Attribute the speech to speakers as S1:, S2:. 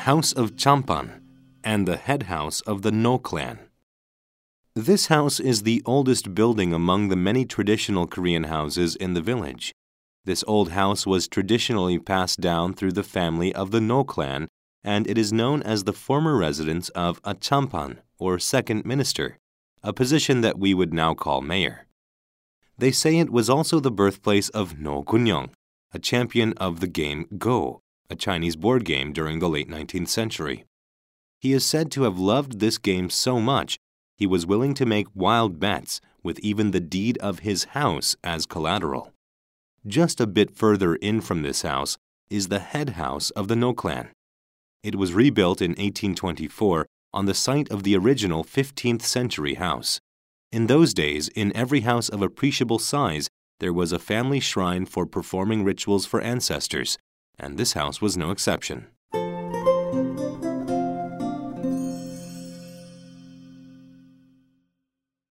S1: House of Champan, and the head house of the No clan. This house is the oldest building among the many traditional Korean houses in the village. This old house was traditionally passed down through the family of the No clan, and it is known as the former residence of a champan, or second minister, a position that we would now call mayor. They say it was also the birthplace of No Gunyong, a champion of the game Go, a Chinese board game during the late 19th century. He is said to have loved this game so much he was willing to make wild bets with even the deed of his house as collateral. Just a bit further in from this house is the head house of the No clan. It was rebuilt in 1824 on the site of the original 15th century house. In those days, in every house of appreciable size, there was a family shrine for performing rituals for ancestors, and this house was no exception.